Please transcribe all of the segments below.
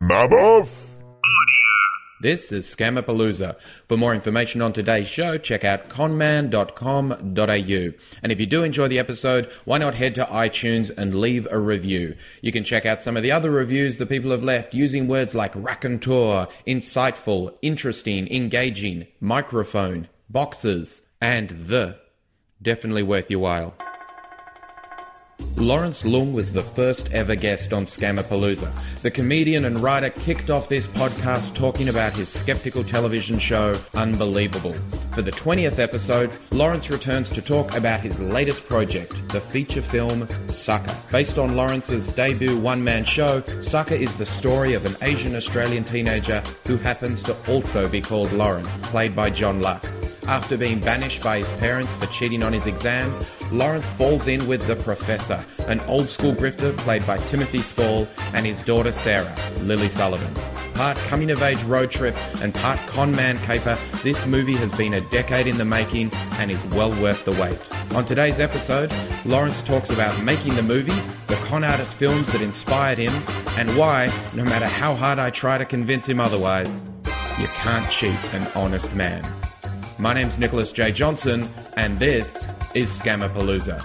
Maboff? This is Scamapalooza. For more information on today's show, check out conman.com.au. And if you do enjoy the episode, why not head to iTunes and leave a review? You can check out some of the other reviews that people have left using words like raconteur, insightful, interesting, engaging, microphone, boxes, and the. Definitely worth your while. Lawrence Leung was the first ever guest on Scamapalooza. The comedian and writer kicked off this podcast talking about his skeptical television show, Unbelievable. For the 20th episode, Lawrence returns to talk about his latest project, the feature film Sucker. Based on Lawrence's debut one-man show, Sucker is the story of an Asian Australian teenager who happens to also be called Lauren, played by John Luck. After being banished by his parents for cheating on his exam, Lawrence falls in with the Professor, an old-school grifter played by Timothy Spall, and his daughter Sarah, Lily Sullivan. Part coming-of-age road trip and part con-man caper, this movie has been a decade in the making and is well worth the wait. On today's episode, Lawrence talks about making the movie, the con artist films that inspired him, and why, no matter how hard I try to convince him otherwise, you can't cheat an honest man. My name's Nicholas J. Johnson, and this is Scamapalooza.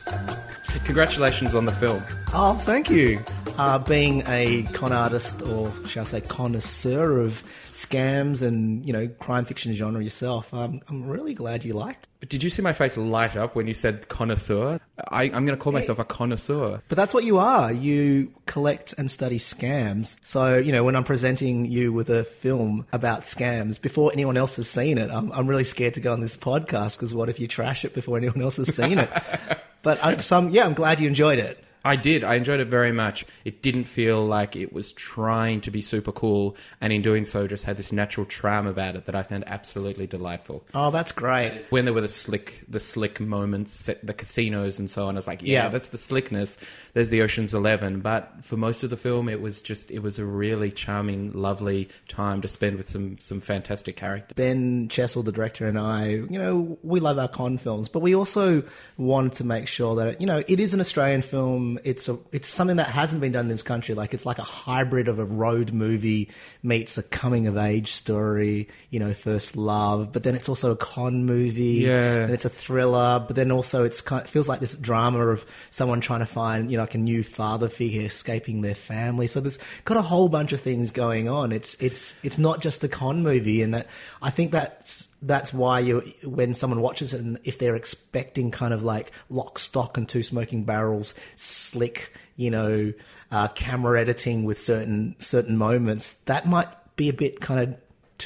Congratulations on the film. Oh, thank you. Being a con artist, or shall I say connoisseur of scams and, crime fiction genre yourself, I'm really glad you liked it. But did you see my face light up when you said connoisseur? I'm going to call myself a connoisseur. But that's what you are. You collect and study scams. So, when I'm presenting you with a film about scams, before anyone else has seen it, I'm really scared to go on this podcast because what if you trash it before anyone else has seen it? But I'm glad you enjoyed it. I did. I enjoyed it very much. It didn't feel like it was trying to be super cool, and in doing so just had this natural charm about it that I found absolutely delightful. Oh, that's great. When there were the slick moments, the casinos and so on, I was like, yeah, that's the slickness. There's the Ocean's 11. But for most of the film, it was a really charming, lovely time to spend with some fantastic characters. Ben Chessel, the director, and I, we love our con films, but we also wanted to make sure that, it is an Australian film. It's something that hasn't been done in this country. It's like a hybrid of a road movie meets a coming of age story, first love, but then it's also a con movie, and it's a thriller, but then also it feels like this drama of someone trying to find, like a new father figure escaping their family. So there's got a whole bunch of things going on. It's not just a con movie, and that I think that's why when someone watches it, and if they're expecting kind of like Lock, Stock and Two Smoking Barrels, slick, camera editing with certain moments, that might be a bit kind of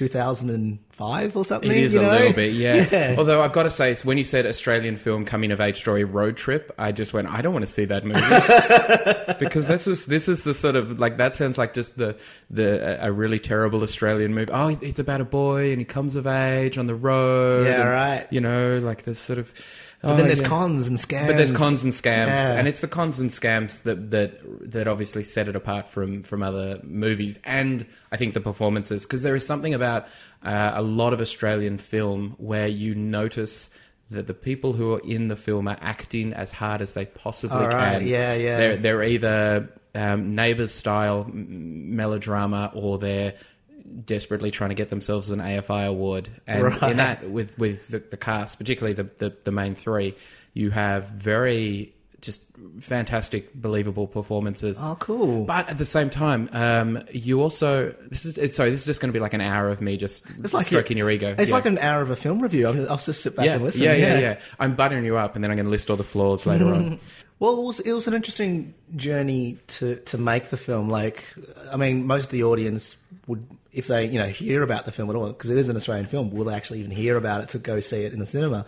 2005 or something. It is a little bit, yeah. Although I've got to say, when you said Australian film coming of age story road trip, I just went, I don't want to see that movie because this is the sort of that sounds like just a really terrible Australian movie. Oh, it's about a boy and he comes of age on the road. Yeah, right. This sort of. But then there's cons and scams. But there's cons and scams, and it's the cons and scams that obviously set it apart from other movies, and I think the performances, because there is something about a lot of Australian film where you notice that the people who are in the film are acting as hard as they possibly can. Yeah. They're either Neighbours style melodrama, or they're desperately trying to get themselves an AFI award, and in that with the cast, particularly the main three, you have very just fantastic, believable performances. Oh, cool! But at the same time, you also this is just going to be like an hour of me just stroking your ego. It's like an hour of a film review. I'll just sit back and listen. Yeah. I'm buttering you up, and then I'm going to list all the flaws later on. Well, it was an interesting journey to make the film. Most of the audience would, if they hear about the film at all, because it is an Australian film, will they actually even hear about it to go see it in the cinema?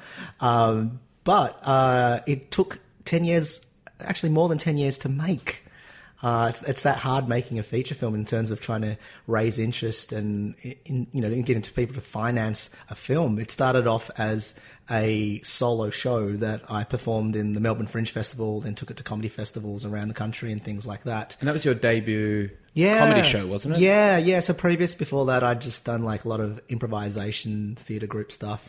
But it took 10 years, actually more than 10 years to make. It's that hard making a feature film in terms of trying to raise interest and get into people to finance a film. It started off as a solo show that I performed in the Melbourne Fringe Festival, then took it to comedy festivals around the country and things like that. And that was your debut comedy show, wasn't it? Yeah. So before that, I'd just done a lot of improvisation, theatre group stuff.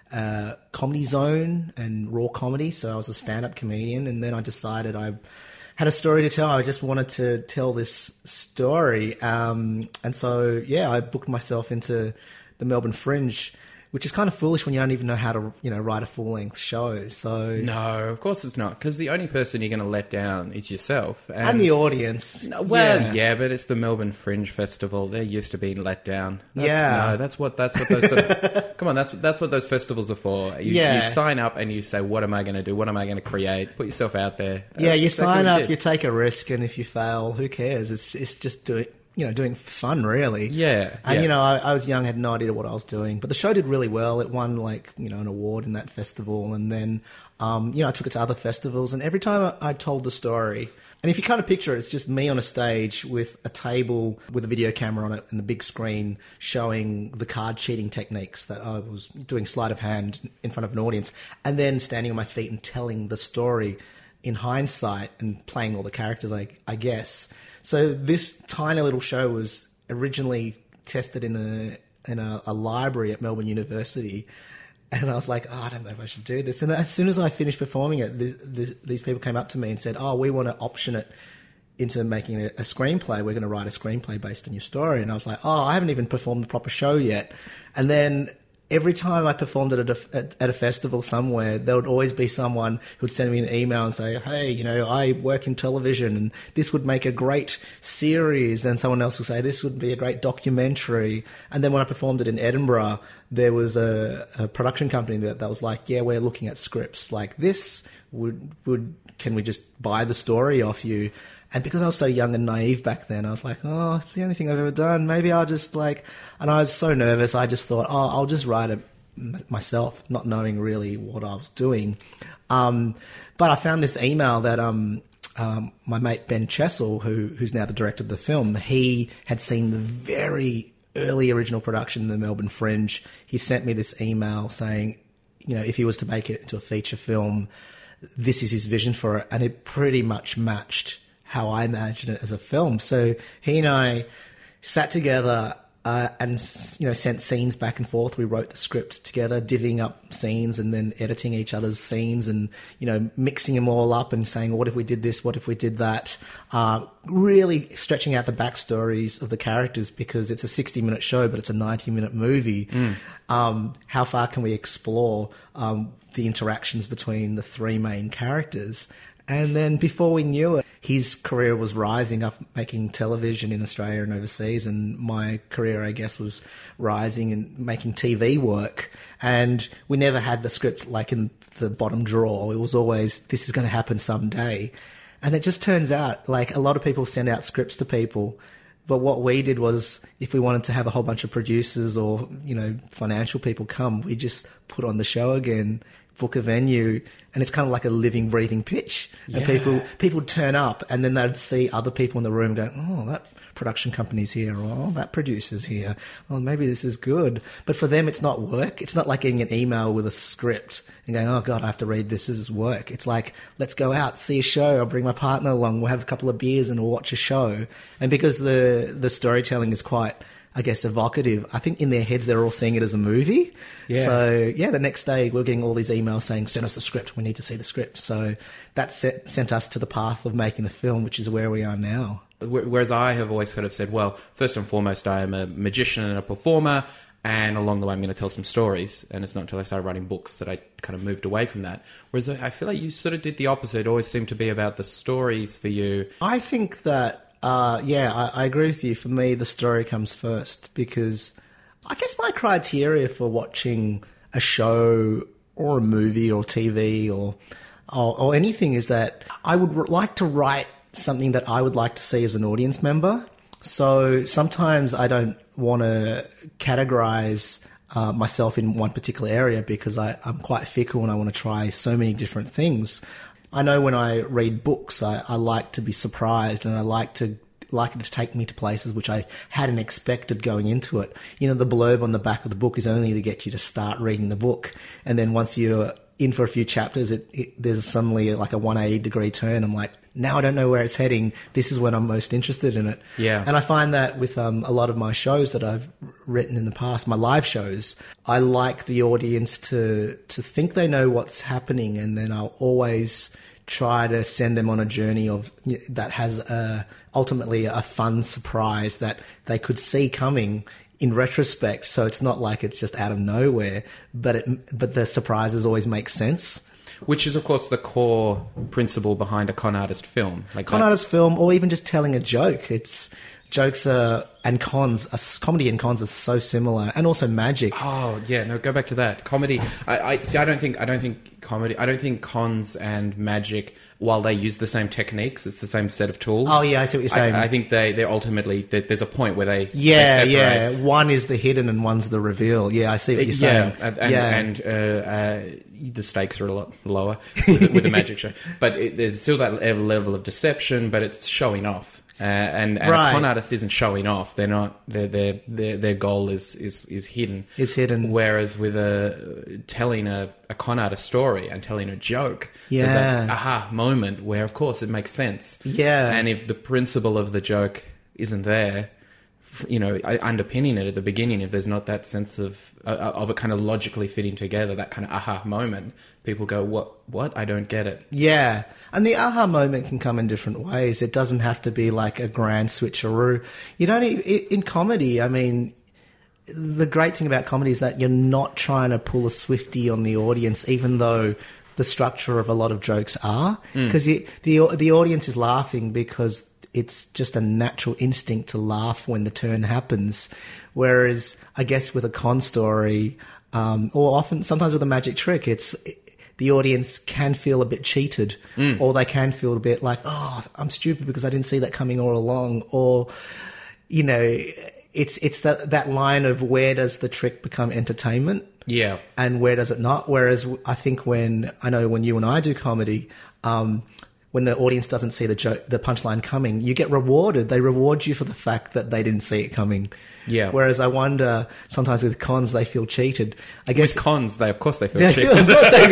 Comedy Zone and Raw Comedy. So I was a stand-up comedian, and then I decided I had a story to tell. I just wanted to tell this story. And so, yeah, I booked myself into the Melbourne Fringe, which is kind of foolish when you don't even know how to, write a full-length show. So No, of course it's not, because the only person you're going to let down is yourself. And the audience. Well, yeah, but it's the Melbourne Fringe Festival. They're used to being let down. That's what those come on, that's what those festivals are for. You sign up and you say, what am I going to do? What am I going to create? Put yourself out there. You sign up, you take a risk, and if you fail, who cares? It's just doing fun, really. Yeah. And, I was young, had no idea what I was doing. But the show did really well. It won, an award in that festival. And then, I took it to other festivals. And every time I told the story, and if you kind of picture it, it's just me on a stage with a table with a video camera on it and the big screen showing the card cheating techniques that I was doing sleight of hand in front of an audience. And then standing on my feet and telling the story in hindsight and playing all the characters, I guess. So this tiny little show was originally tested in a library at Melbourne University, and I was like, I don't know if I should do this. And as soon as I finished performing it, these people came up to me and said, we want to option it into making a screenplay. We're going to write a screenplay based on your story. And I was like, I haven't even performed the proper show yet. And then every time I performed it at a festival somewhere, there would always be someone who would send me an email and say, hey, I work in television and this would make a great series. Then someone else would say, this would be a great documentary. And then when I performed it in Edinburgh, there was a production company that was like, yeah, we're looking at scripts like this. Can we just buy the story off you? And because I was so young and naive back then, I was like, it's the only thing I've ever done. Maybe I'll just and I was so nervous. I just thought, I'll just write it myself, not knowing really what I was doing. But I found this email that my mate Ben Chessel, who's now the director of the film, he had seen the very early original production in the Melbourne Fringe. He sent me this email saying, if he was to make it into a feature film, this is his vision for it. And it pretty much matched how I imagined it as a film. So he and I sat together and sent scenes back and forth. We wrote the script together, divvying up scenes and then editing each other's scenes and mixing them all up and saying, what if we did this, what if we did that, really stretching out the backstories of the characters, because it's a 60-minute show but it's a 90-minute movie. How far can we explore the interactions between the three main characters? And then before we knew it, his career was rising up, making television in Australia and overseas. And my career, I guess, was rising and making TV work. And we never had the script in the bottom drawer. It was always, this is going to happen someday. And it just turns out, a lot of people send out scripts to people. But what we did was, if we wanted to have a whole bunch of producers or, financial people come, we just put on the show again, book a venue, and it's kind of like a living, breathing pitch. And people turn up, and then they'd see other people in the room going, that production company's here, or that producer's here. Maybe this is good. But for them, it's not work. It's not like getting an email with a script and going, oh, God, I have to read this. This is work. It's like, let's go out, see a show. I'll bring my partner along. We'll have a couple of beers and we'll watch a show. And because the storytelling is quite, I guess, evocative, I think in their heads they're all seeing it as a movie. Yeah. So, the next day we're getting all these emails saying, send us the script. We need to see the script. So that sent us to the path of making the film, which is where we are now. Whereas I have always sort of said, well, first and foremost, I am a magician and a performer, and along the way I'm going to tell some stories. And it's not until I started writing books that I kind of moved away from that. Whereas I feel like you sort of did the opposite. It always seemed to be about the stories for you. I think that, I agree with you. For me, the story comes first, because I guess my criteria for watching a show or a movie or TV or anything is that I would like to write something that I would like to see as an audience member. So sometimes I don't want to categorize myself in one particular area, because I'm quite fickle and I want to try so many different things. I know when I read books, I like to be surprised, and I like it to take me to places which I hadn't expected going into it. The blurb on the back of the book is only to get you to start reading the book. And then once you're in for a few chapters, there's suddenly like a 180-degree turn. I'm like, now I don't know where it's heading. This is when I'm most interested in it. Yeah. And I find that with a lot of my shows that I've written in the past, my live shows, I like the audience to think they know what's happening, and then I'll always try to send them on a journey that has ultimately a fun surprise that they could see coming in retrospect. So it's not like it's just out of nowhere, but the surprises always make sense. Which is, of course, the core principle behind a con artist film. Artist film, or even just telling a joke. Jokes and cons, comedy and cons are so similar, and also magic. Oh yeah, no, go back to that comedy. I don't think cons and magic, while they use the same techniques, it's the same set of tools. Oh yeah, I see what you're saying. I think they're ultimately there's a point where they separate. One is the hidden and one's the reveal. Yeah, I see what you're saying. And the stakes are a lot lower with the magic show, but there's still that level of deception, but it's showing off. And right. A con artist isn't showing off. They're not. Their goal is hidden. Is hidden. Whereas with telling a con artist story and telling a joke, there's that aha moment where, of course, it makes sense. Yeah. And if the principle of the joke isn't there, underpinning it at the beginning, if there's not that sense of it kind of logically fitting together, that kind of aha moment, people go, what? I don't get it. Yeah. And the aha moment can come in different ways. It doesn't have to be like a grand switcheroo. You don't in comedy, I mean, the great thing about comedy is that you're not trying to pull a Swiftie on the audience, even though the structure of a lot of jokes are. Because the audience is laughing because it's just a natural instinct to laugh when the turn happens. Whereas, I guess with a con story, or sometimes with a magic trick, the audience can feel a bit cheated, or they can feel a bit like, oh, I'm stupid because I didn't see that coming all along, or, it's that line of where does the trick become entertainment? Yeah. And where does it not? Whereas I think when you and I do comedy, when the audience doesn't see the punchline coming, you get rewarded. They reward you for the fact that they didn't see it coming. Yeah. Whereas I wonder, sometimes with cons, they feel cheated. I guess with cons, they feel cheated. Of course they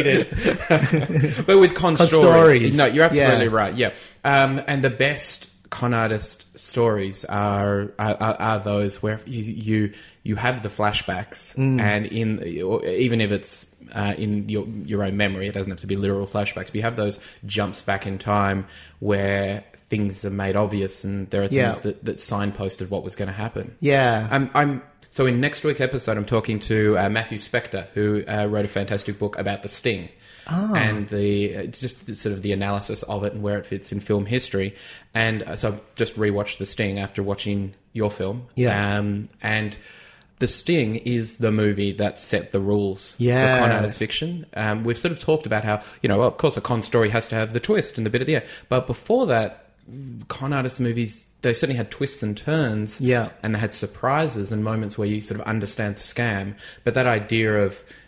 feel cheated. But with con stories, no, you're absolutely right. Yeah. And the best con artist stories are those where you have the flashbacks, and even if it's in your own memory, it doesn't have to be literal flashbacks, but you have those jumps back in time where things are made obvious and there are things that signposted what was going to happen. Yeah. So in next week's episode, I'm talking to Matthew Spector, who wrote a fantastic book about The Sting. And it's just sort of the analysis of it and where it fits in film history. And so I've just rewatched The Sting after watching your film. Yeah. And The Sting is the movie that set the rules for con artist fiction. We've sort of talked about how, of course, a con story has to have the twist and the bit at the end. But before that, con artist movies, they certainly had twists and turns. Yeah. And they had surprises and moments where you sort of understand the scam. But that idea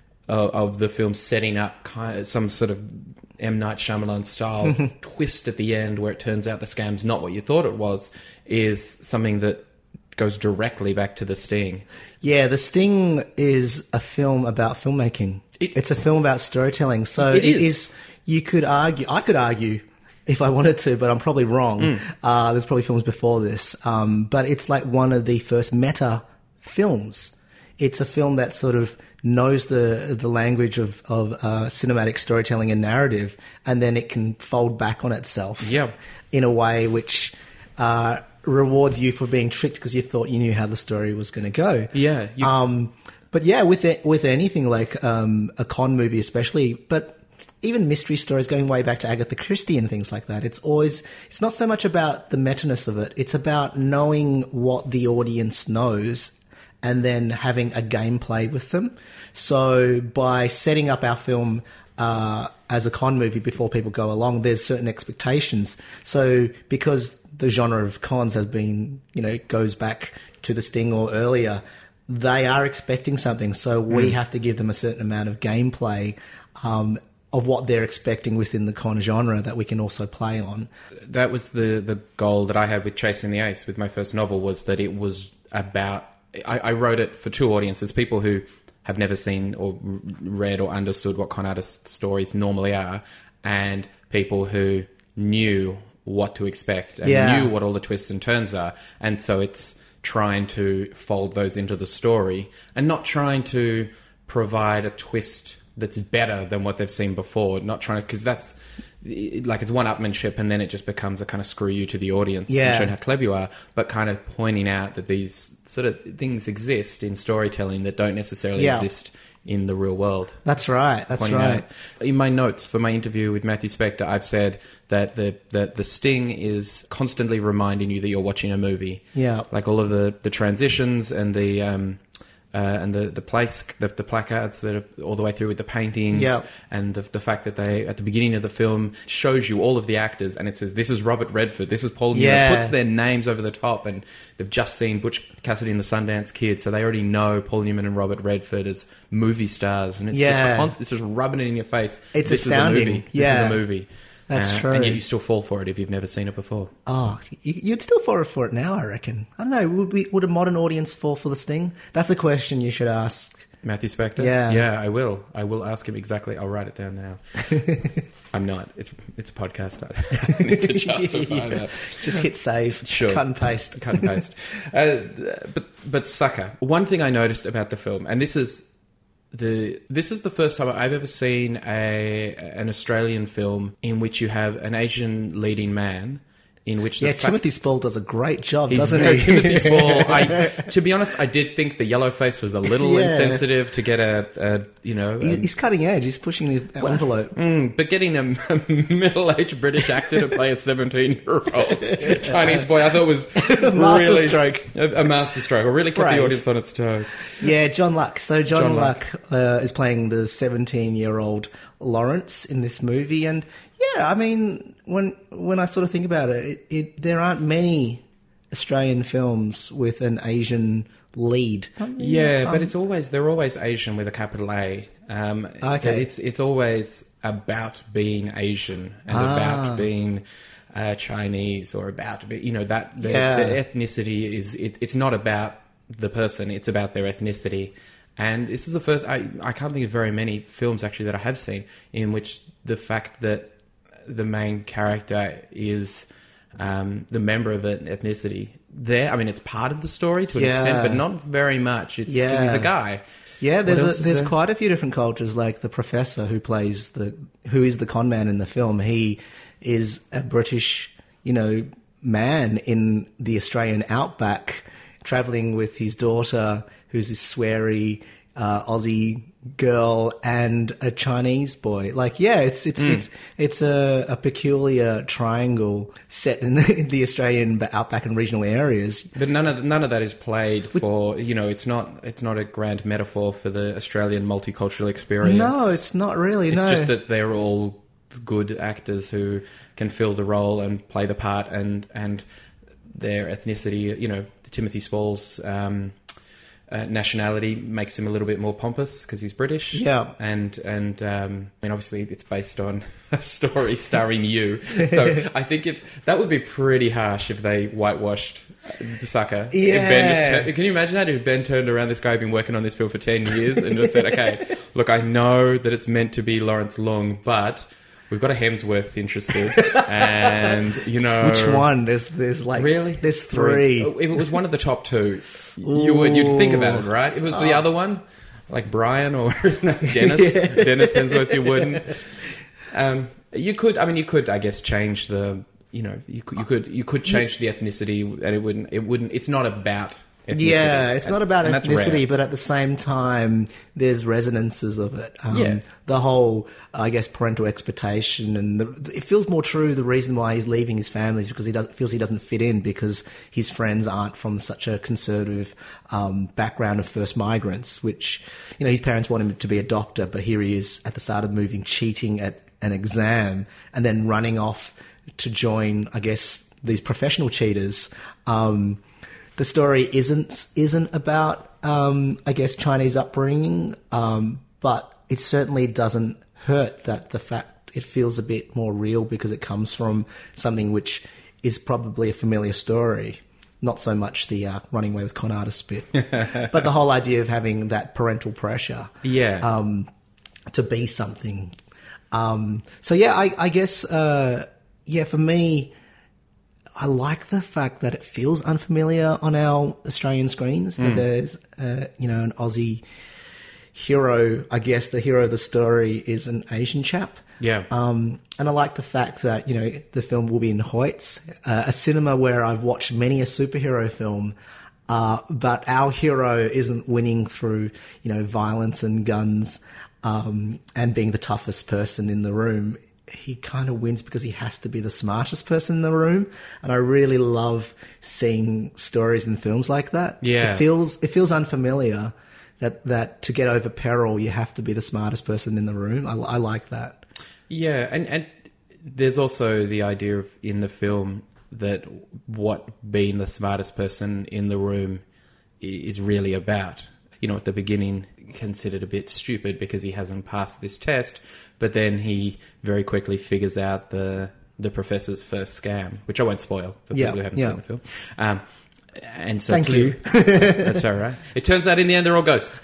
of the film setting up some sort of M. Night Shyamalan style twist at the end where it turns out the scam's not what you thought it was, is something that goes directly back to The Sting. Yeah, The Sting is a film about filmmaking. It's a film about storytelling. So it is. I could argue if I wanted to, but I'm probably wrong. There's probably films before this. But it's like one of the first meta films. It's a film that sort of knows the language of cinematic storytelling and narrative, and then it can fold back on itself in a way which rewards you for being tricked because you thought you knew how the story was going to go. Yeah. But yeah, with anything like a con movie especially, but even mystery stories going way back to Agatha Christie and things like that, it's not so much about the meta-ness of it. It's about knowing what the audience knows and then having a gameplay with them. So by setting up our film as a con movie before people go along, there's certain expectations. So because the genre of cons has been, goes back to The Sting or earlier, they are expecting something. So we have to give them a certain amount of gameplay of what they're expecting within the con genre that we can also play on. That was the goal that I had with Chasing the Ace, with my first novel, was that it was about... I wrote it for two audiences, people who have never seen or read or understood what con artist stories normally are, and people who knew what to expect and knew what all the twists and turns are. And so it's trying to fold those into the story and not trying to provide a twist that's better than what they've seen before. Not trying to... Because like it's one-upmanship, and then it just becomes a kind of screw you to the audience Yeah. and showing how clever you are, but kind of pointing out that these sort of things exist in storytelling that don't necessarily Yeah. exist in the real world. That's right. That's Pointing right. out. In my notes for my interview with Matthew Spector, I've said that the sting is constantly reminding you that you're watching a movie. Yeah. Like all of the transitions and the placards that are all the way through with the paintings, Yeah. and the fact that they at the beginning of the film shows you all of the actors, and it says this is Robert Redford, this is Paul Newman. Yeah. It puts their names over the top, and they've just seen Butch Cassidy and the Sundance Kid, so they already know Paul Newman and Robert Redford as movie stars, and it's it's just rubbing it in your face. It's this astounding. Is a movie. Yeah. This is a movie. That's true. And yet you still fall for it if you've never seen it before. Oh, you'd still fall for it now, I reckon. I don't know. Would a modern audience fall for the sting? That's a question you should ask. Matthew Spector? Yeah. Yeah, I will. I will ask him exactly. I'll write it down now. I'm not. It's a podcast. I need to justify that. Just hit save. Sure. Cut and paste. Cut and paste. But Sucker. One thing I noticed about the film, and this is the first time I've ever seen an Australian film in which you have an Asian leading man. In which Timothy Spall does a great job, he's doesn't very he? Timothy Spall. To be honest, I did think the yellow face was a little insensitive to get He's cutting edge. He's pushing the envelope. But getting a middle-aged British actor to play a 17-year-old Chinese boy, I thought was Masterstroke. A masterstroke. Or really kept the Brave. audience on its toes. Yeah, John Luck. So John Luck. Luck is playing the 17-year-old Lawrence in this movie, and yeah, I mean, when I sort of think about it, there aren't many Australian films with an Asian lead. But they're always Asian with a capital A. Okay. It's always about being Asian and about being Chinese, or about being, the ethnicity is it's not about the person, it's about their ethnicity. And this is the first, I can't think of very many films actually that I have seen in which the fact that the main character is the member of an ethnicity there. I mean, it's part of the story to an extent, but not very much. It's because he's a guy. Yeah, there's quite a few different cultures. Like the professor who is the con man in the film. He is a British, man in the Australian outback, traveling with his daughter, who's this sweary Aussie girl, and a Chinese boy. Like, yeah, it's a peculiar triangle set in the Australian outback and regional areas. But none of that is played for, it's not a grand metaphor for the Australian multicultural experience. No, it's not really. It's just that they're all good actors who can fill the role and play the part, and their ethnicity, Timothy Spall's nationality makes him a little bit more pompous because he's British. Yeah. And obviously it's based on a story starring you. So I think that would be pretty harsh if they whitewashed the Sucker. Yeah. Can you imagine that if Ben turned around, this guy had been working on this film for 10 years and just said, okay, look, I know that it's meant to be Lawrence Long, but we've got a Hemsworth interested, and which one? There's like really there's three. If it was one of the top two, you'd think about it, right? If it was the other one, like Brian or Dennis Hemsworth, you wouldn't. You could, I guess, change the. You could change the ethnicity, and it wouldn't. It's not about. Yeah, it's not about ethnicity, rare. but at the same time, there's resonances of it. Yeah. The whole, I guess, parental expectation, and it feels more true. The reason why he's leaving his family is because he feels he doesn't fit in, because his friends aren't from such a conservative background of first migrants, which, his parents want him to be a doctor, but here he is at the start of moving, cheating at an exam, and then running off to join, I guess, these professional cheaters. The story isn't about, I guess, Chinese upbringing, but it certainly doesn't hurt that the fact it feels a bit more real because it comes from something which is probably a familiar story. Not so much the running away with con artist bit, but the whole idea of having that parental pressure to be something. So, yeah, I guess, for me, I like the fact that it feels unfamiliar on our Australian screens, that there's, an Aussie hero, I guess the hero of the story is an Asian chap. Yeah. And I like the fact that, the film will be in Hoyts, a cinema where I've watched many a superhero film, but our hero isn't winning through, violence and guns, and being the toughest person in the room. He kind of wins because he has to be the smartest person in the room. And I really love seeing stories in films like that. Yeah. It feels unfamiliar that to get over peril, you have to be the smartest person in the room. I like that. Yeah, and there's also the idea of, in the film, that what being the smartest person in the room is really about. At the beginning, considered a bit stupid because he hasn't passed this test, but then he very quickly figures out the professor's first scam, which I won't spoil for people who haven't seen the film. And so Thank you. That's all right. It turns out in the end they're all ghosts.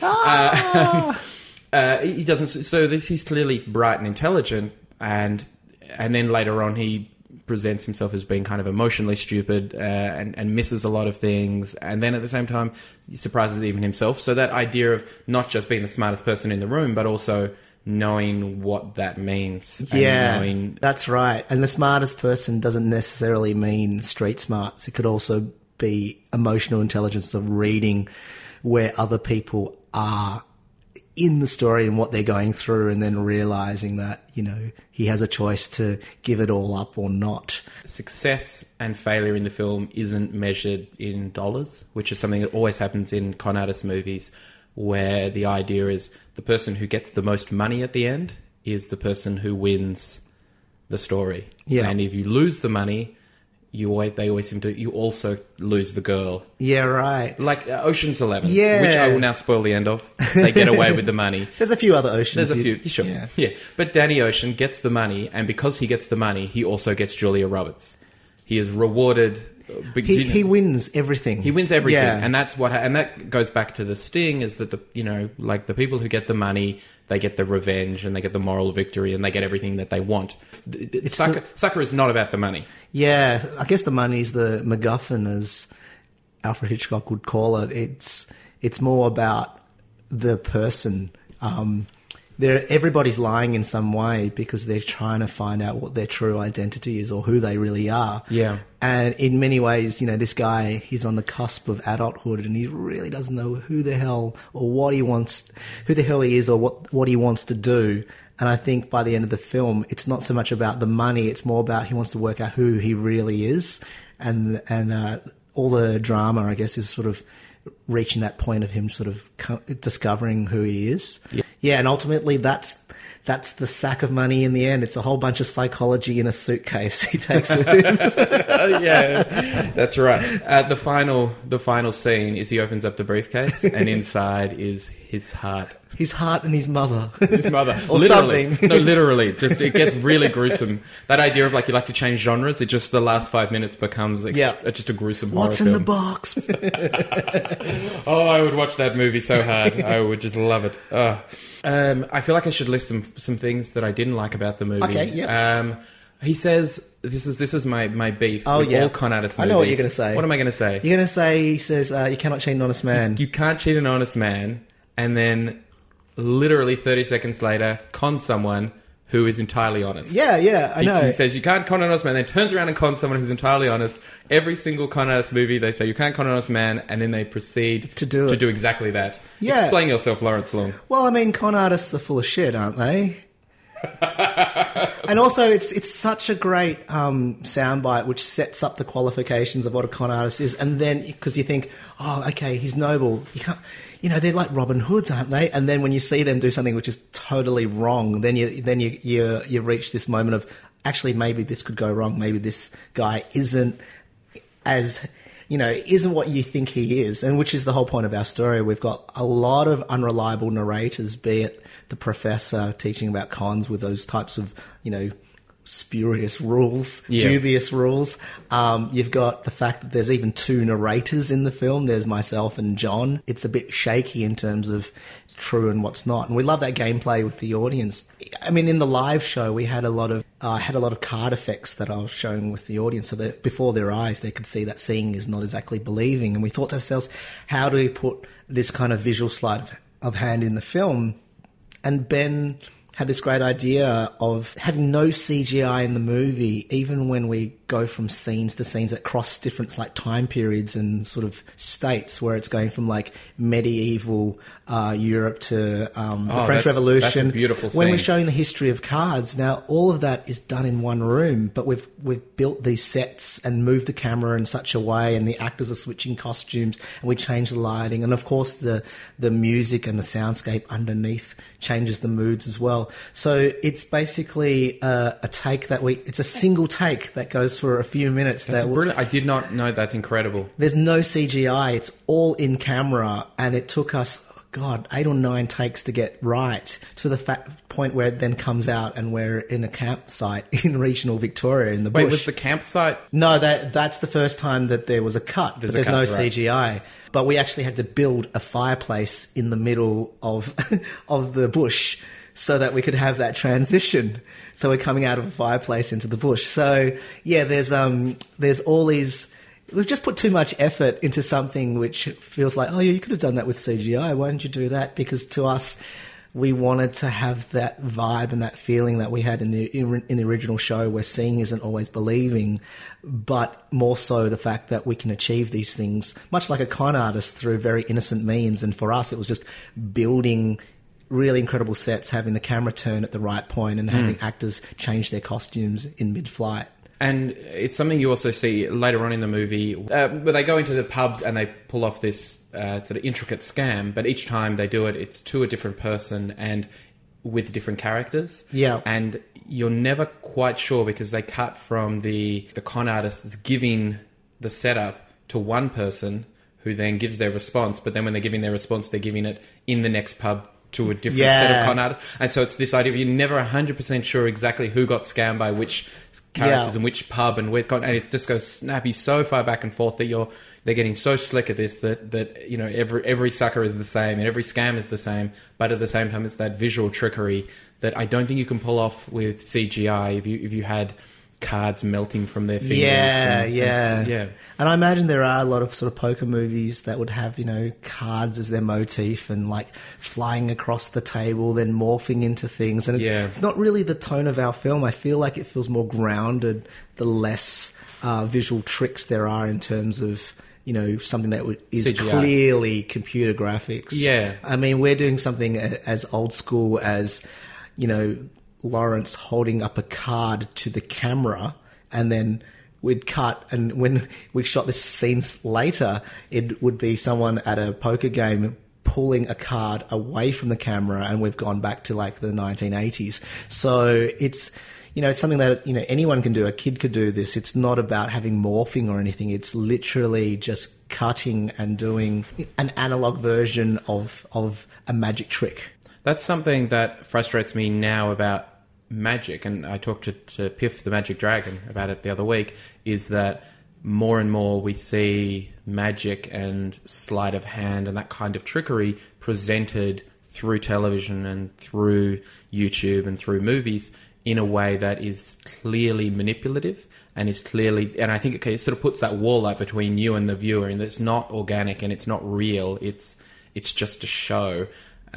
He doesn't. So he's clearly bright and intelligent, and then later on he presents himself as being kind of emotionally stupid and misses a lot of things, and then at the same time he surprises even himself. So that idea of not just being the smartest person in the room, but also knowing what that means. That's right. And the smartest person doesn't necessarily mean street smarts. It could also be emotional intelligence of reading where other people are in the story and what they're going through, and then realizing that, he has a choice to give it all up or not. Success and failure in the film isn't measured in dollars, which is something that always happens in con artist movies, where the idea is the person who gets the most money at the end is the person who wins the story. Yeah. And if you lose the money, you also lose the girl. Yeah, right. Like Ocean's 11, Yeah. which I will now spoil the end of. They get away with the money. There's a few other Oceans. There's a few, sure. Yeah. But Danny Ocean gets the money, and because he gets the money, he also gets Julia Roberts. He is rewarded. He wins everything. He wins everything, Yeah. and that's and that goes back to the sting, is that the people who get the money, they get the revenge and they get the moral victory and they get everything that they want. Sucker is not about the money. Yeah, I guess the money's the MacGuffin, as Alfred Hitchcock would call it. It's more about the person. Everybody's lying in some way because they're trying to find out what their true identity is or who they really are. Yeah. And in many ways, this guy, he's on the cusp of adulthood and he really doesn't know who the hell he is or what he wants to do. And I think by the end of the film, it's not so much about the money, it's more about he wants to work out who he really is. And all the drama, I guess, is sort of reaching that point of him sort of discovering who he is. Yeah, and ultimately that's the sack of money in the end. It's a whole bunch of psychology in a suitcase he takes with him. Yeah, that's right. The final scene is he opens up the briefcase and inside is his heart. His heart and his mother. His mother. Or literally. something. No, literally. It gets really gruesome. That idea of you like to change genres, it just the last 5 minutes becomes just a gruesome horror What's in film. the box? Oh, I would watch that movie so hard. I would just love it. I feel like I should list some things that I didn't like about the movie. Okay, yeah. He says, this is my beef with all con artist movies. I know what you're going to say. What am I going to say? You're going to say, he says, you cannot cheat an honest man. You can't cheat an honest man, and then literally 30 seconds later, con someone who is entirely honest. Yeah, I know. He says, you can't con an honest man, then turns around and cons someone who's entirely honest. Every single con artist movie, they say, you can't con an honest man, and then they proceed to do exactly that. Yeah. Explain yourself, Lawrence Long. Well, I mean, con artists are full of shit, aren't they? And also, it's such a great soundbite which sets up the qualifications of what a con artist is, and then because you think, oh, okay, he's noble. You can't, they're like Robin Hoods, aren't they? And then when you see them do something which is totally wrong, then you reach this moment of actually maybe this could go wrong. Maybe this guy isn't isn't what you think he is, and which is the whole point of our story. We've got a lot of unreliable narrators, be it the professor teaching about cons with those types of, spurious rules, dubious rules. You've got the fact that there's even two narrators in the film. There's myself and John. It's a bit shaky in terms of true and what's not, and we love that gameplay with the audience. I mean, in the live show, we had a lot of card effects that I was showing with the audience, so that before their eyes they could see that seeing is not exactly believing. And we thought to ourselves, how do we put this kind of visual sleight of hand in the film. And Ben had this great idea of having no CGI in the movie, even when we go from scenes to scenes that cross different like time periods and sort of states, where it's going from like medieval Europe to the French Revolution. That's a beautiful scene. When we're showing the history of cards, now all of that is done in one room, but we've built these sets and moved the camera in such a way, and the actors are switching costumes, and we change the lighting, and of course the music and the soundscape underneath changes the moods as well. So it's basically a take that it's a single take that goes for a few minutes. That's brilliant. I did not know. That's incredible. There's no CGI. It's all in camera, and it took us, 8 or 9 takes to get right, to the point where it then comes out and we're in a campsite in regional Victoria in the bush. Wait, was the campsite? No, that's the first time that there was a cut, but there's no CGI. But we actually had to build a fireplace in the middle of of the bush so that we could have that transition. So we're coming out of a fireplace into the bush. So yeah, there's all these. We've just put too much effort into something which feels like, oh yeah, you could have done that with CGI. Why didn't you do that? Because to us, we wanted to have that vibe and that feeling that we had in the original show, where seeing isn't always believing, but more so the fact that we can achieve these things, much like a con artist, through very innocent means. And for us, it was just building really incredible sets, having the camera turn at the right point, and having actors change their costumes in mid-flight. And it's something you also see later on in the movie, where they go into the pubs and they pull off this sort of intricate scam, but each time they do it, it's to a different person and with different characters. Yeah. And you're never quite sure, because they cut from the con artists giving the setup to one person who then gives their response, but then when they're giving their response, they're giving it in the next pub to a different set of con artists. And so it's this idea of you're never 100% sure exactly who got scammed by which characters and which pub and with and it just goes snappy so far back and forth that they're getting so slick at this that you know every sucker is the same and every scam is the same, but at the same time it's that visual trickery that I don't think you can pull off with CGI if you had cards melting from their fingers. Yeah. And I imagine there are a lot of sort of poker movies that would have, you know, cards as their motif and like flying across the table, then morphing into things. And it's not really the tone of our film. I feel like it feels more grounded the less visual tricks there are in terms of, you know, something that is CGI. Clearly computer graphics. Yeah. I mean, we're doing something as old school as, you know, Lawrence holding up a card to the camera, and then we'd cut, and when we shot this scene later, it would be someone at a poker game pulling a card away from the camera, and we've gone back to like the 1980s. So it's, you know, it's something that, you know, anyone can do. A kid could do this. It's not about having morphing or anything. It's literally just cutting and doing an analog version of a magic trick. That's something that frustrates me now about magic, and I talked to Piff the Magic Dragon about it the other week, is that more and more we see magic and sleight of hand and that kind of trickery presented through television and through YouTube and through movies in a way that is clearly manipulative and is clearly, and I think it sort of puts that wall up between you and the viewer, and it's not organic and it's not real. It's just a show.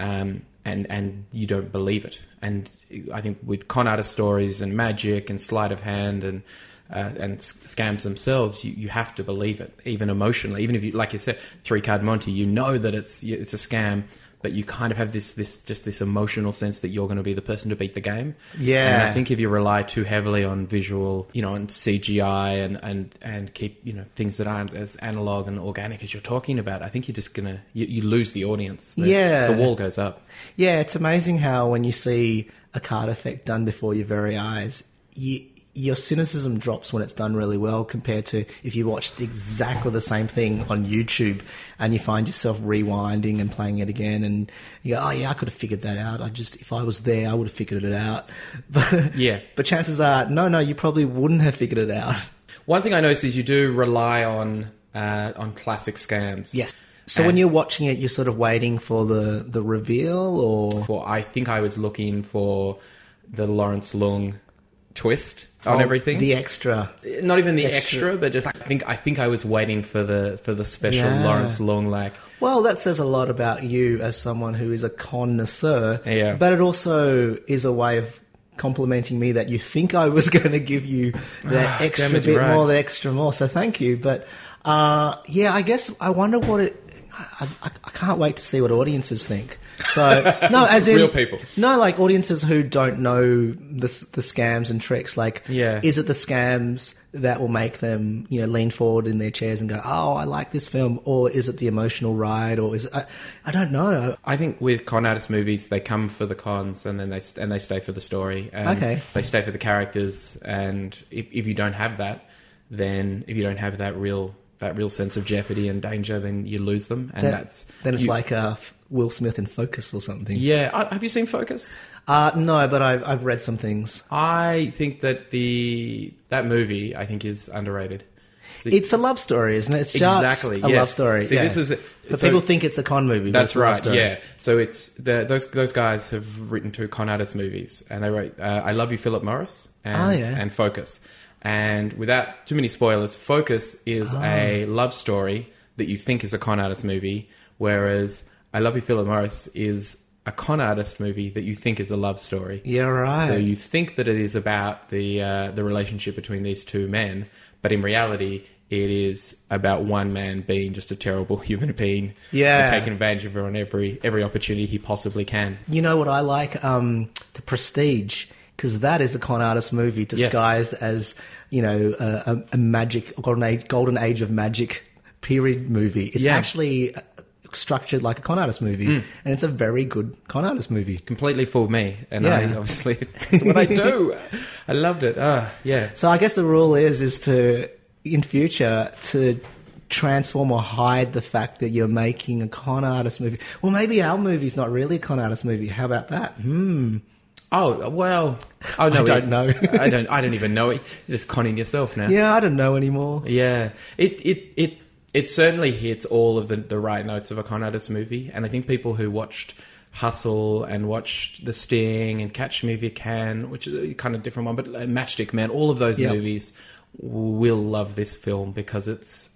And you don't believe it. And I think with con artist stories and magic and sleight of hand and scams themselves, you have to believe it, even emotionally. Even if you, like you said, 3-Card Monte, you know that it's a scam, but you kind of have this emotional sense that you're going to be the person to beat the game. Yeah. And I think if you rely too heavily on visual, you know, on CGI and keep, you know, things that aren't as analog and organic as you're talking about, I think you're just going to, you lose the audience. The wall goes up. Yeah, it's amazing how when you see a card effect done before your very eyes, your cynicism drops when it's done really well, compared to if you watched exactly the same thing on YouTube and you find yourself rewinding and playing it again, and you go, oh yeah, I could have figured that out. If I was there, I would have figured it out. But chances are, no, you probably wouldn't have figured it out. One thing I noticed is you do rely on classic scams. Yes. So when you're watching it, you're sort of waiting for the reveal, or? Well, I think I was looking for the Lawrence Leung twist on everything. The extra. Not even the extra, but just I think I was waiting for the special Lawrence Long. Well, that says a lot about you as someone who is a connoisseur. Yeah. But it also is a way of complimenting me that you think I was going to give you that extra damn it, bit you're right. more, the extra more. So thank you. But I guess I wonder what it. I can't wait to see what audiences think. So no, as in real people. No, like audiences who don't know the scams and tricks. Like, Yeah. is it the scams that will make them, lean forward in their chairs and go, "Oh, I like this film," or is it the emotional ride, or is it? I don't know. I think with con artist movies, they come for the cons and then they stay for the story. And Okay. They stay for the characters, and if you don't have that, then if you don't have that real sense of jeopardy and danger, then you lose them, and Then it's like Will Smith in Focus or something. Yeah, have you seen Focus? No, but I've read some things. I think that that movie I think is underrated. It's a love story, isn't it? It's just Exactly, a yes. love story. See, yeah. this is But so- people think it's a con movie. But That's it's a love right. story. Yeah. So it's those guys have written two con artist movies, and they wrote "I Love You, Philip Morris" and Focus. And without too many spoilers, Focus is a love story that you think is a con artist movie, whereas "I Love You, Philip Morris" is a con artist movie that you think is a love story. Yeah, right. So you think that it is about the relationship between these two men, but in reality, it is about one man being just a terrible human being, Yeah. taking advantage of everyone every opportunity he possibly can. You know what I like? The Prestige, because that is a con artist movie disguised as a magic golden age of magic period movie. It's actually structured like a con artist movie, and it's a very good con artist movie. Completely fooled me, and Yeah. I obviously it's what I do. I loved it. Yeah. So I guess the rule is to in future to transform or hide the fact that you're making a con artist movie. Well, maybe our movie's not really a con artist movie. How about that? Oh well. Oh no, I don't know. I don't even know it. You're just conning yourself now. Yeah, I don't know anymore. Yeah, it certainly hits all of the right notes of a con artist movie, and I think people who watched Hustle and watched The Sting and Catch Me If You Can, which is a kind of different one, but Matchstick Man, all of those movies will love this film because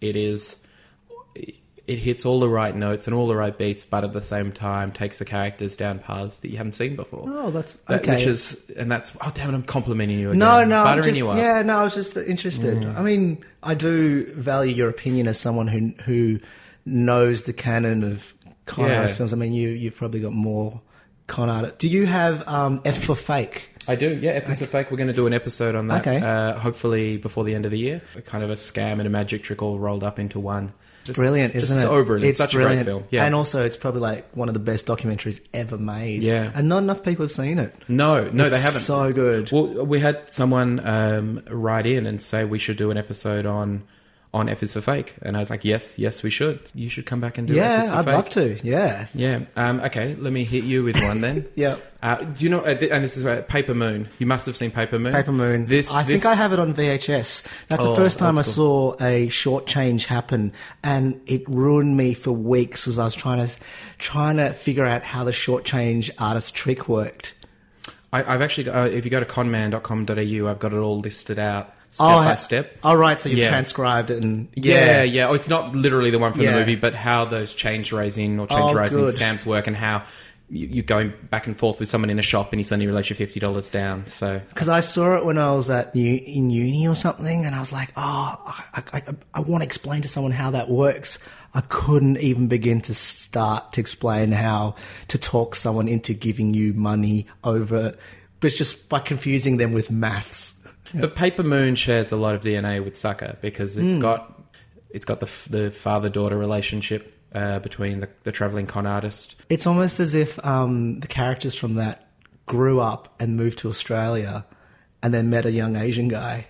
it hits all the right notes and all the right beats, but at the same time takes the characters down paths that you haven't seen before. Oh, that's okay. Oh damn it, I'm complimenting you again. No, Buttering you up. Yeah, no, I was just interested. I mean, I do value your opinion as someone who knows the canon of con artist films. I mean, you've probably got more con artist. Do you have F for Fake? I do, yeah. F is for Fake. We're going to do an episode on that. Okay. Hopefully before the end of the year. Kind of a scam and a magic trick all rolled up into one. Brilliant, isn't it? So brilliant. It's such brilliant. a great film. Yeah. And also, it's probably like one of the best documentaries ever made. Yeah. And not enough people have seen it. No, they It's haven't. so good. Well, we had someone write in and say we should do an episode on F is for Fake. And I was like, yes, we should. You should come back and do F is for I'd Fake. love to. Yeah. Yeah. Okay, let me hit you with one then. Yeah. Do you know, and this is Paper Moon. You must have seen Paper Moon. Paper Moon. I think I have it on VHS. That's the first time I saw a short change happen, and it ruined me for weeks as I was trying to figure out how the short change artist trick worked. I've actually, if you go to conman.com.au, I've got it all listed out step by step. Oh, right. So you've transcribed it and... Yeah. Oh, it's not literally the one from the Yeah. movie, but how those change raising or change rising good. scams work, and how you're going back and forth with someone in a shop and you suddenly realize you're $50 down. So Because I saw it when I was in uni or something, and I was like, I want to explain to someone how that works. I couldn't even begin to start to explain how to talk someone into giving you money over... But it's just by confusing them with maths. But Paper Moon shares a lot of DNA with Sucker because it's got the father-daughter relationship between the traveling con artist. It's almost as if the characters from that grew up and moved to Australia and then met a young Asian guy.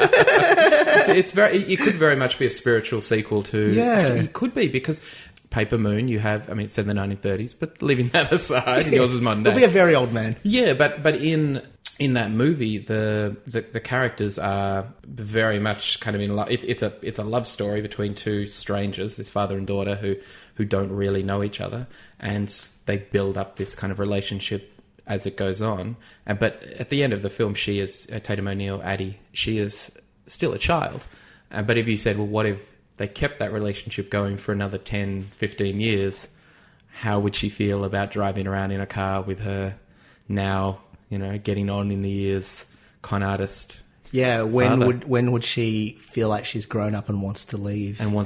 It could very much be a spiritual sequel to... Yeah. It could be because... Paper Moon, it's set in the 1930s, but leaving that aside, yours is modern day. He'll be a very old man. Yeah, but in that movie, the characters are very much kind of in love. It's a love story between two strangers, this father and daughter who don't really know each other, and they build up this kind of relationship as it goes on. But at the end of the film, she is, Tatum O'Neal, Addie, she is still a child. But if you said, well, what if they kept that relationship going for another 10, 15 years, how would she feel about driving around in a car with her now, getting on in the years, con artist? Yeah, when would she feel like she's grown up and wants to leave? And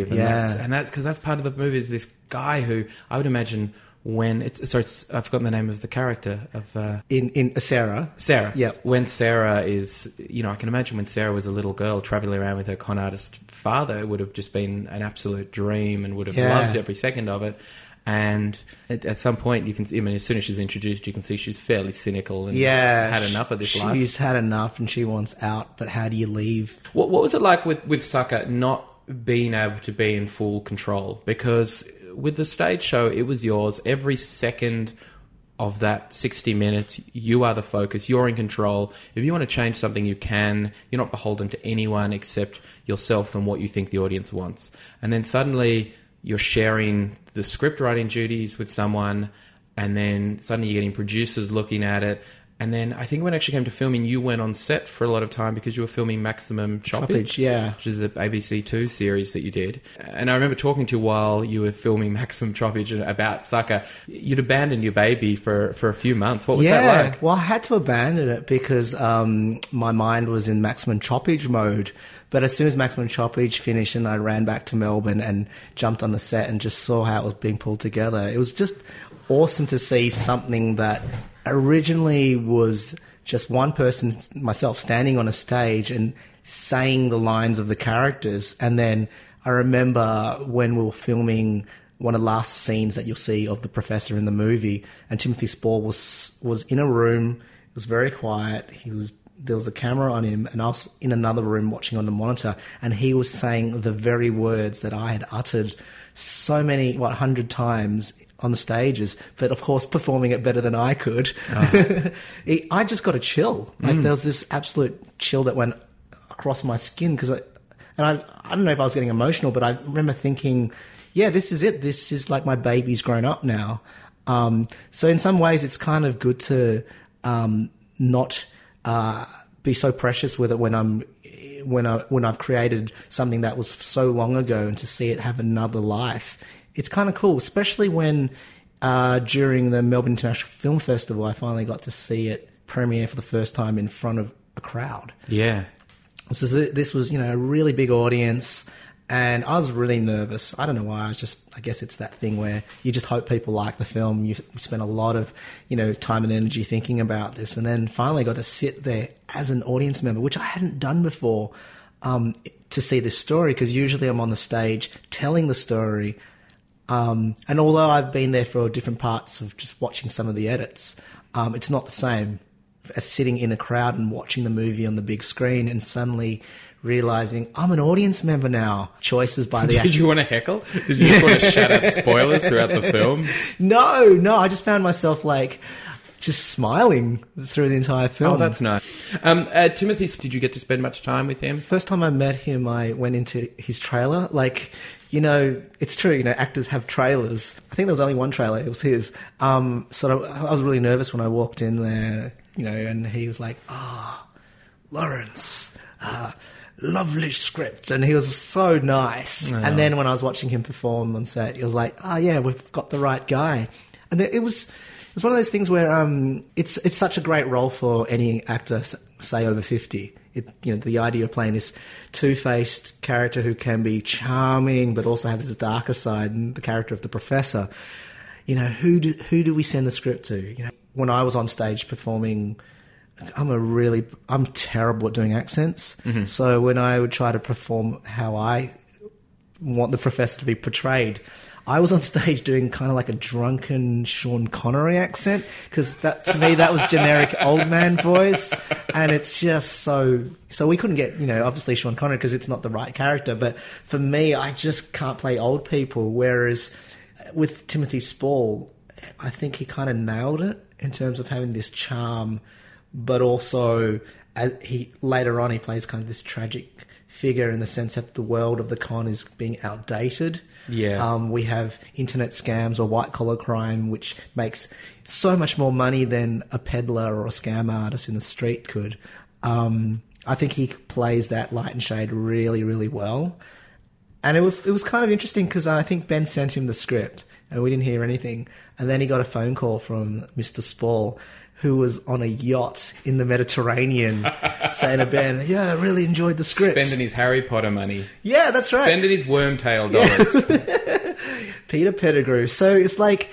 that's because that's part of the movie, is this guy who I would imagine I've forgotten the name of the character of in Sarah. Sarah. Yeah. When Sarah is, I can imagine when Sarah was a little girl traveling around with her con artist father, it would have just been an absolute dream and would have loved every second of it. And at some point, as soon as she's introduced, you can see she's fairly cynical and had enough of this life. She's had enough and she wants out, but how do you leave? What was it like with Sucker not being able to be in full control? Because with the stage show, it was yours. Every second of that 60 minutes, you are the focus. You're in control. If you want to change something, you can. You're not beholden to anyone except yourself and what you think the audience wants. And then suddenly you're sharing the script writing duties with someone, and then suddenly you're getting producers looking at it. And then I think when it actually came to filming, you went on set for a lot of time because you were filming Maximum Choppage, which is the ABC 2 series that you did. And I remember talking to you while you were filming Maximum Choppage about Sucker. You'd abandoned your baby for a few months. What was that like? Well, I had to abandon it because my mind was in Maximum Choppage mode. But as soon as Maximum Choppage finished and I ran back to Melbourne and jumped on the set and just saw how it was being pulled together, it was just awesome to see something that originally was just one person, myself, standing on a stage and saying the lines of the characters. And then I remember when we were filming one of the last scenes that you'll see of the professor in the movie, and Timothy Spall was in a room. It was very quiet. There was a camera on him, and I was in another room watching on the monitor, and he was saying the very words that I had uttered so many, 100 times on the stages, but of course performing it better than I could. Oh. I just got a chill. Like there was this absolute chill that went across my skin because I don't know if I was getting emotional, but I remember thinking, yeah, this is it. This is like my baby's grown up now. So in some ways it's kind of good to not be so precious with it when I've created something that was so long ago, and to see it have another life. It's kind of cool, especially when during the Melbourne International Film Festival, I finally got to see it premiere for the first time in front of a crowd. Yeah. So this was, a really big audience, and I was really nervous. I don't know why. I guess it's that thing where you just hope people like the film. You spend a lot of, time and energy thinking about this, and then finally got to sit there as an audience member, which I hadn't done before, to see this story, because usually I'm on the stage telling the story. And although I've been there for different parts of just watching some of the edits, it's not the same as sitting in a crowd and watching the movie on the big screen and suddenly realising I'm an audience member now. Choices by the actor. Did you want to heckle? Did you just want to shout out spoilers throughout the film? No. I just found myself just smiling through the entire film. Oh, that's nice. Timothy, did you get to spend much time with him? First time I met him, I went into his trailer. It's true, actors have trailers. I think there was only one trailer, it was his. I was really nervous when I walked in there, and he was like, Lawrence, lovely script. And he was so nice. Oh. And then when I was watching him perform on set, he was like, yeah, we've got the right guy. And it was one of those things where it's such a great role for any actor, say over 50. The idea of playing this two-faced character who can be charming but also have this darker side, and the character of the professor. Who do we send the script to? When I was on stage performing, I'm terrible at doing accents. Mm-hmm. So when I would try to perform how I want the professor to be portrayed, I was on stage doing kind of like a drunken Sean Connery accent, because to me that was generic old man voice, and it's just so we couldn't get obviously Sean Connery because it's not the right character. But for me, I just can't play old people. Whereas with Timothy Spall, I think he kind of nailed it in terms of having this charm, but also later on he plays kind of this tragic figure in the sense that the world of the con is being outdated. Yeah. We have internet scams or white-collar crime, which makes so much more money than a peddler or a scam artist in the street could. I think he plays that light and shade really, really well. And it was kind of interesting because I think Ben sent him the script and we didn't hear anything. And then he got a phone call from Mr. Spall, who was on a yacht in the Mediterranean, saying to Ben, yeah, I really enjoyed the script. Spending his Harry Potter money. Yeah, that's right. Spending his Wormtail dollars. Peter Pettigrew. So it's like,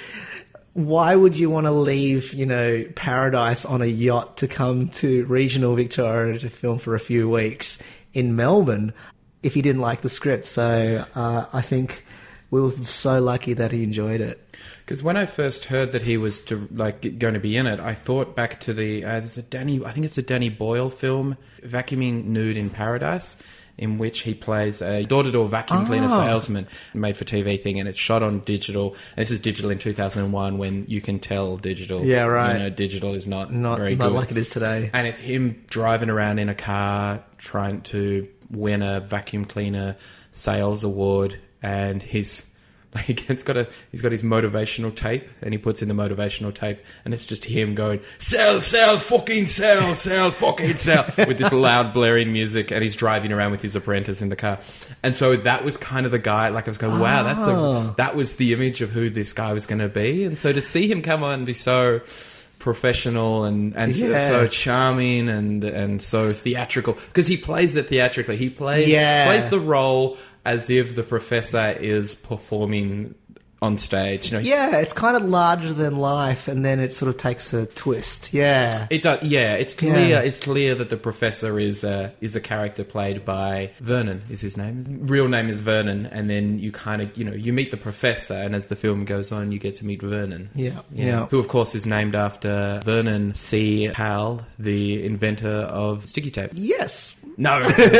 why would you want to leave, Paradise on a yacht to come to regional Victoria to film for a few weeks in Melbourne if he didn't like the script? So I think we were so lucky that he enjoyed it. Because when I first heard that he was going to be in it, I thought back to there's I think it's a Danny Boyle film, Vacuuming Nude in Paradise, in which he plays a door-to-door vacuum cleaner salesman, made for TV thing, and it's shot on digital. And this is digital in 2001, when you can tell digital. Yeah, right. Digital is not very not good. like it is today. And it's him driving around in a car trying to win a vacuum cleaner sales award, and he's got his motivational tape, and he puts in the motivational tape, and it's just him going, sell, fucking sell, fucking sell, with this loud blaring music, and he's driving around with his apprentice in the car. And so that was kind of the guy, I was going, wow, that was the image of who this guy was going to be. And so to see him come on and be so professional and so charming and so theatrical, because he plays it theatrically. He plays the role as if the professor is performing on stage. Yeah, it's kind of larger than life, and then it sort of takes a twist. Yeah, it does. Yeah, it's clear. Yeah. It's clear that the professor is a character played by Vernon. Is his name? His real name is Vernon, and then you kind of you meet the professor, and as the film goes on, you get to meet Vernon. Yeah. Who, of course, is named after Vernon C. Powell, the inventor of sticky tape. Yes. No.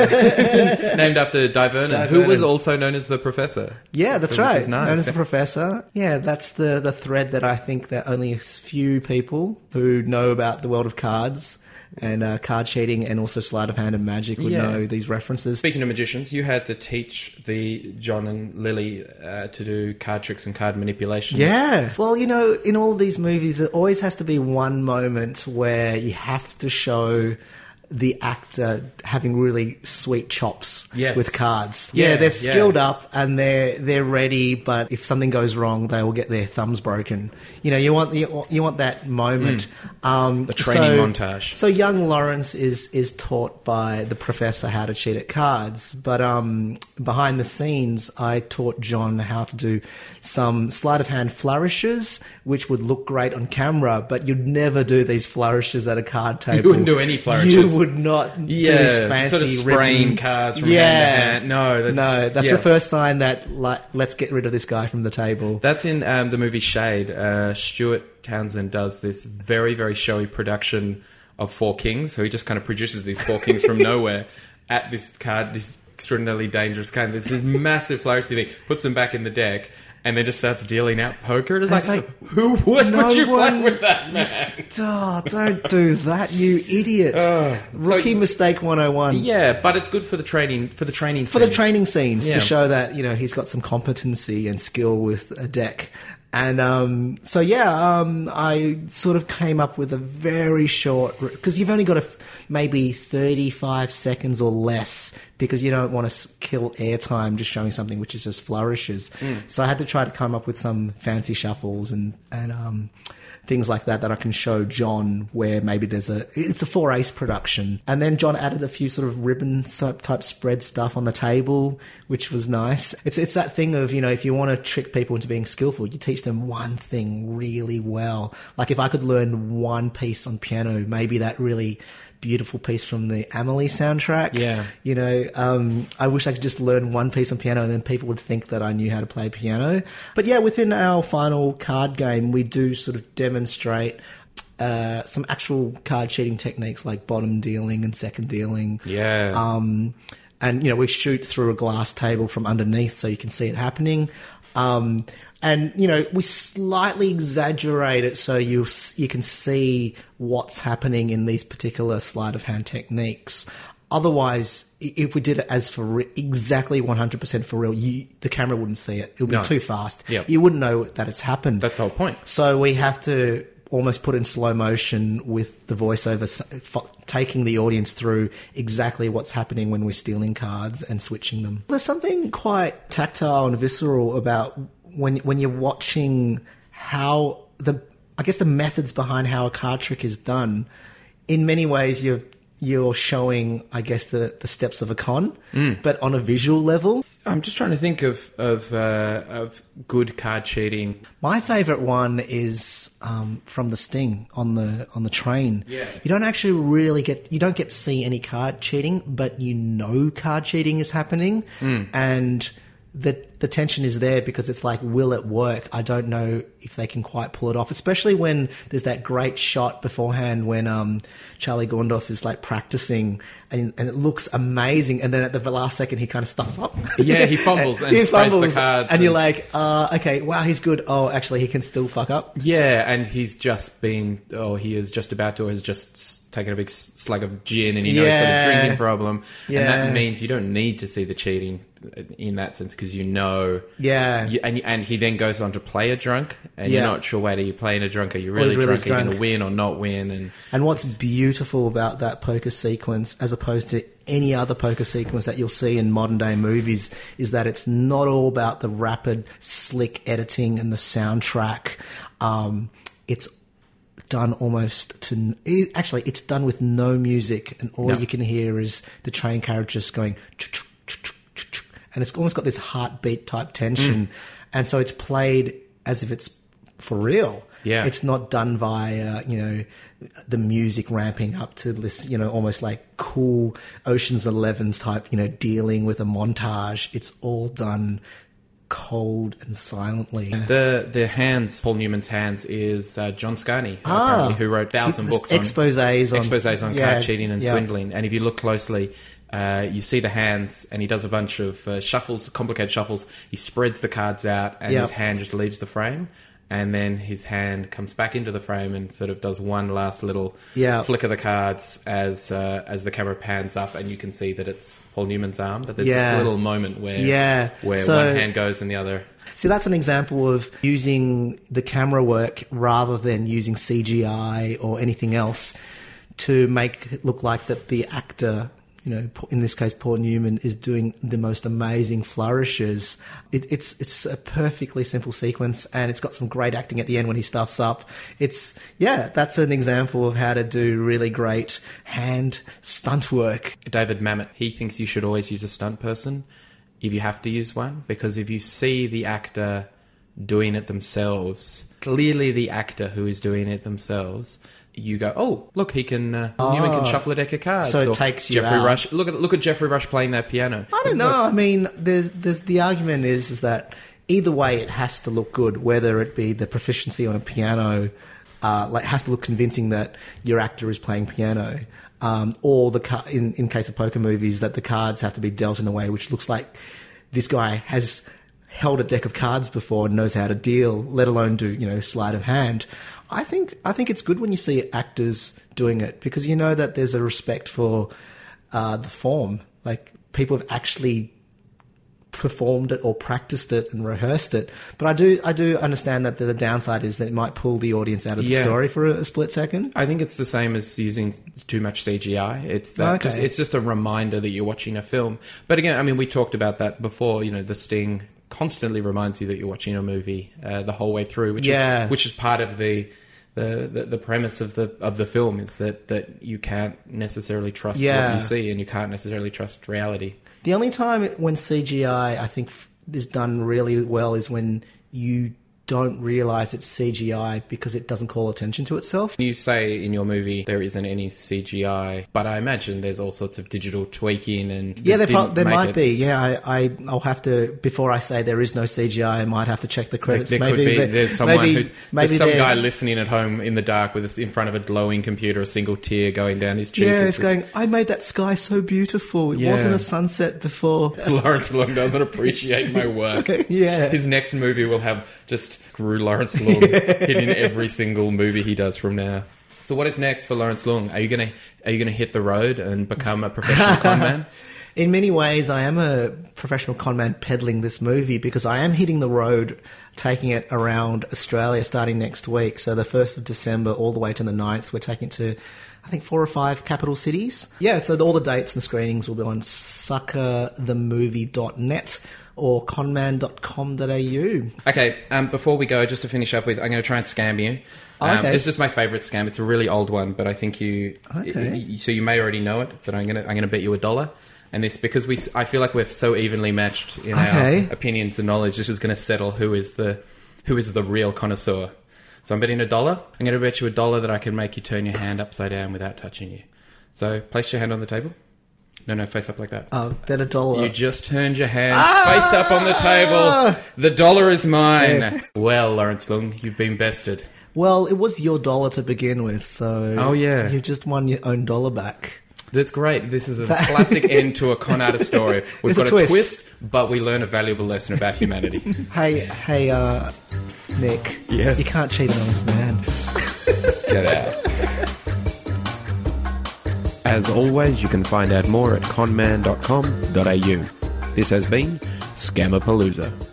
Named after Di Vernon, who was also known as the Professor. Yeah, that's right. Which is nice. Known as the Professor. Yeah, that's the thread that I think that only a few people who know about the world of cards and card cheating and also sleight of hand and magic would know these references. Speaking of magicians, you had to teach the John and Lily to do card tricks and card manipulation. Yeah. Well, in all these movies, there always has to be one moment where you have to show the actor having really sweet chops with cards. Yeah, they've skilled up and they're ready, but if something goes wrong, they will get their thumbs broken. You want that moment. The training montage. So young Lawrence is taught by the professor how to cheat at cards, but behind the scenes, I taught John how to do some sleight of hand flourishes, which would look great on camera, but you'd never do these flourishes at a card table. You wouldn't do any flourishes. You would not do this fancy sort of spraying cards from hand to hand. No, that's the first sign that let's get rid of this guy from the table. That's in the movie Shade. Stuart Townsend does this very, very showy production of Four Kings. So he just kind of produces these Four Kings from nowhere at this card, this extraordinarily dangerous card. There's this massive flourish thing, puts them back in the deck, and then just starts dealing out poker. It's like, who would you play with that, man? Oh, don't do that, you idiot. Rookie mistake 101. Yeah, but it's good for the training scenes. For the training scenes, to show that, he's got some competency and skill with a deck. And I sort of came up with a very short... Because you've only got maybe 35 seconds or less, because you don't want to kill airtime just showing something which is just flourishes. So I had to try to come up with some fancy shuffles and things like that I can show John, where maybe it's a 4-ace production. And then John added a few sort of ribbon type spread stuff on the table, which was nice. It's that thing of, if you want to trick people into being skillful, you teach them one thing really well. Like if I could learn one piece on piano, maybe that really beautiful piece from the Amelie soundtrack. Yeah. I wish I could just learn one piece on piano and then people would think that I knew how to play piano. But yeah, within our final card game, we do sort of demonstrate some actual card cheating techniques like bottom dealing and second dealing. Yeah. And, we shoot through a glass table from underneath so you can see it happening. And, we slightly exaggerate it so you can see what's happening in these particular sleight of hand techniques. Otherwise, if we did it as exactly 100% for real, the camera wouldn't see it. It would be too fast. Yep. You wouldn't know that it's happened. That's the whole point. So we have to almost put in slow motion with the voiceover, taking the audience through exactly what's happening when we're stealing cards and switching them. There's something quite tactile and visceral about when you're watching how I guess the methods behind how a card trick is done. In many ways, you're showing, I guess, the steps of a con, but on a visual level. I'm just trying to think of good card cheating. My favourite one is from The Sting on the train. Yeah. You don't actually really get to see any card cheating, but you know card cheating is happening, and the tension is there because it's like, will it work? I don't know if they can quite pull it off, especially when there's that great shot beforehand when Charlie Gondorf is like practicing and it looks amazing, and then at the last second he kind of stuffs up. Yeah, he fumbles and sprays the cards. And you're like, okay, wow, he's good. Oh, actually, he can still fuck up. Yeah, and he's just been, he is just about to, or has just taken a big slug of gin and he knows he's got a drinking problem. Yeah. And that means you don't need to see the cheating in that sense because you know. Yeah. And he then goes on to play a drunk and you're not sure whether you're playing a drunk, are you really really drunk, are you going to win or not win? And what's beautiful about that poker sequence, as opposed to any other poker sequence that you'll see in modern day movies, is that it's not all about the rapid, slick editing and the soundtrack. It's done it's done with no music, and all you can hear is the train carriage just going, and it's almost got this heartbeat type tension, and so it's played as if it's for real. Yeah, it's not done via the music ramping up to this almost like cool Ocean's 11's type dealing with a montage. It's all done cold and silently. The hands, Paul Newman's hands, is John Scarney, apparently, who wrote 1,000 books exposés on card cheating and swindling. And if you look closely, you see the hands, and he does a bunch of shuffles, complicated shuffles. He spreads the cards out, and his hand just leaves the frame. And then his hand comes back into the frame and sort of does one last little flick of the cards as the camera pans up, and you can see that it's Paul Newman's arm. But there's this little moment where one hand goes and the other. So that's an example of using the camera work rather than using CGI or anything else to make it look like that the actor, in this case, Paul Newman, is doing the most amazing flourishes. It's a perfectly simple sequence, and it's got some great acting at the end when he stuffs up. That's an example of how to do really great hand stunt work. David Mamet, he thinks you should always use a stunt person if you have to use one, because if you see the actor doing it themselves, clearly the actor who is doing it themselves, you go, oh, look, Newman can shuffle a deck of cards. So it takes you Jeffrey out. Rush. Look at Jeffrey Rush playing that piano. I don't know. I mean, there's the argument is that either way it has to look good, whether it be the proficiency on a piano, it has to look convincing that your actor is playing piano, or in case of poker movies, that the cards have to be dealt in a way which looks like this guy has held a deck of cards before and knows how to deal, let alone do sleight of hand. I think it's good when you see actors doing it, because you know that there's a respect for the form. Like, people have actually performed it or practiced it and rehearsed it. But I do understand that the downside is that it might pull the audience out of the story for a split second. I think it's the same as using too much CGI. It's that it's just a reminder that you're watching a film. But again, I mean, we talked about that before. The Sting constantly reminds you that you're watching a movie the whole way through, which is part of the premise of the film, is that you can't necessarily trust what you see, and you can't necessarily trust reality. The only time when CGI, I think, is done really well is when you don't realise it's CGI because it doesn't call attention to itself. You say in your movie there isn't any CGI, but I imagine there's all sorts of digital tweaking and... Yeah, there might be. Yeah, I'll have to, before I say there is no CGI, I might have to check the credits. There's some guy listening at home in the dark in front of a glowing computer, a single tear going down his cheek. Yeah, it's going, I made that sky so beautiful. It wasn't a sunset before. Lawrence Long doesn't appreciate my work. Yeah. His next movie will have just... Screw Lawrence Long hitting every single movie he does from now. So what is next for Lawrence Long? Are you gonna hit the road and become a professional con man? In many ways, I am a professional con man peddling this movie because I am hitting the road, taking it around Australia starting next week. So the 1st of December all the way to the 9th, we're taking it to, I think, 4 or 5 capital cities. Yeah, so all the dates and screenings will be on suckerthemovie.net or conman.com.au. Okay, before we go, just to finish up with, I'm going to try and scam you. Okay. It's just my favourite scam. It's a really old one, but I think you... Okay. So you may already know it, but I'm going to bet you $1. And this, because I feel like we're so evenly matched in our opinions and knowledge, this is going to settle who is the real connoisseur. So I'm betting $1. I'm going to bet you $1 that I can make you turn your hand upside down without touching you. So place your hand on the table. No, face up like that. Bet $1. You just turned your hand face up on the table. The $1 is mine. Yeah. Well, Lawrence Leung, you've been bested. Well, it was your $1 to begin with, so... Oh, yeah. You just won your own $1 back. That's great. This is a classic end to a con artist story. We've got a twist, but we learn a valuable lesson about humanity. Hey, Nick. Yes? You can't cheat an honest man. Get out. As always, you can find out more at conman.com.au. This has been Scamapalooza.